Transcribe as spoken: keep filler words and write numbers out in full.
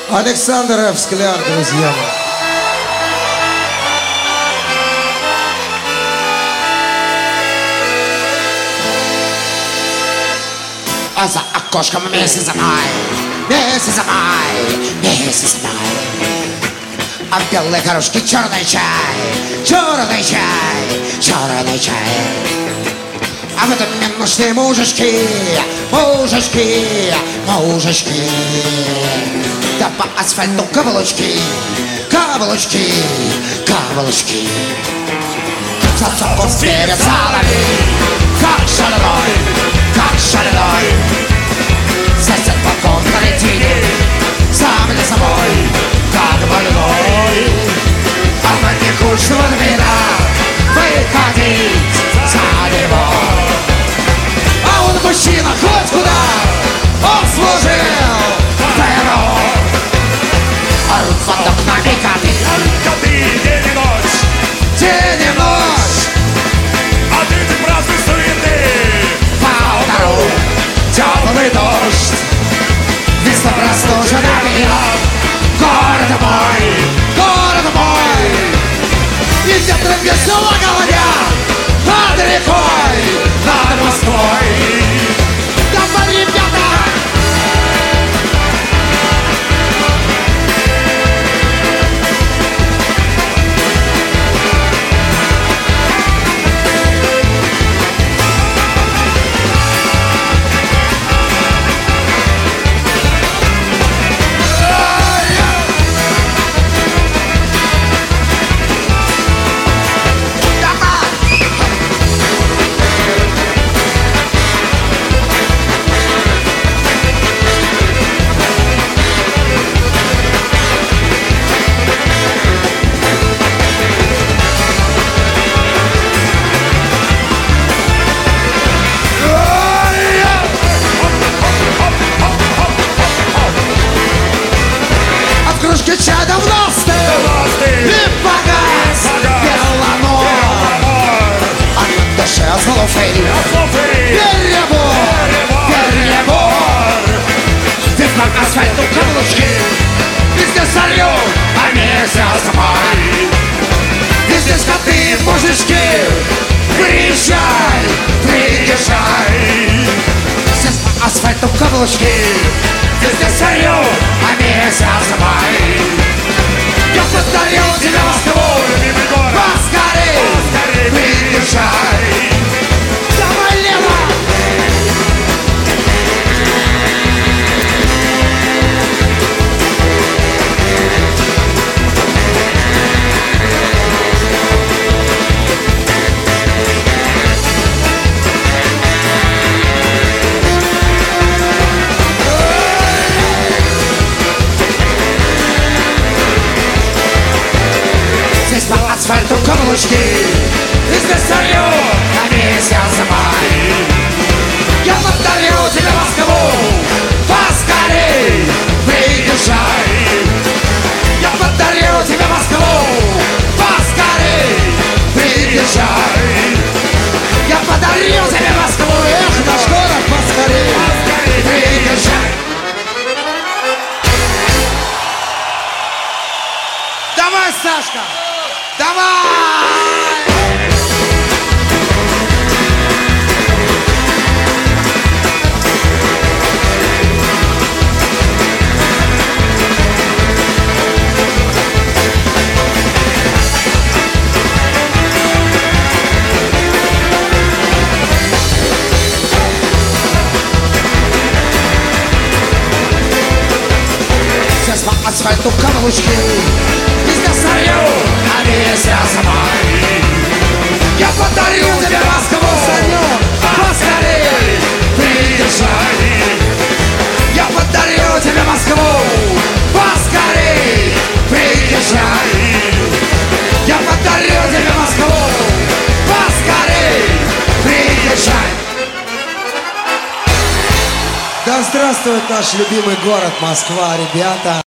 Александр Ф. Скляр, друзья мои. А за окошком месяц май, месяц май, месяц май. А в белой кружке черный чай, черный чай, черный чай. А в этом мне нужны мужички, мужички, мужички. Да по асфальту каблучки, каблучки, каблучки. Зацепку сперед залови, как шальной, как шальной. Сосед по комнате, сам для собой, как больной. А мне кучно двора выходить за него. А он мужчина хоть куда, он служил ВРО. Орут под окнами коты, коты день и ночь, день и ночь. а ты ты празднуй суеты. Поутру теплый дождь, весна простужена меня. Город мой, город мой. И ветром весело говорят над рекой, над Москвой. Давай, ребята! Чай давно стыл и погас беломор. А на душе злофей перебор, перебор. Здесь на асфальту каблучки, везде солью, а месяц май. И здесь коты и мужички, приезжай, приезжай. Здесь на асфальту каблучки, везде солью, а месяц май. Я подарил тебе Москву, любимый город, поскорей, поскорей приезжай. Давай, Лена! Здесь по асфальту каблучки, и здесь солью, а месяц май. Я подарю тебе Москву, поскорей, приезжай. Я подарю тебе Москву, поскорей, приезжай. Я подарю тебе Москву, эх, наш город, поскорей, поскорей, приезжай. Давай, Сашка! Давай! Здесь по асфальту каблучки, везде солью, а месяц май. Я подарю тебе Москву, поскорей, приезжай. Я подарю тебе Москву, поскорей, приезжай. Я подарю тебе Москву, поскорей, приезжай. Да здравствует наш любимый город Москва, ребята!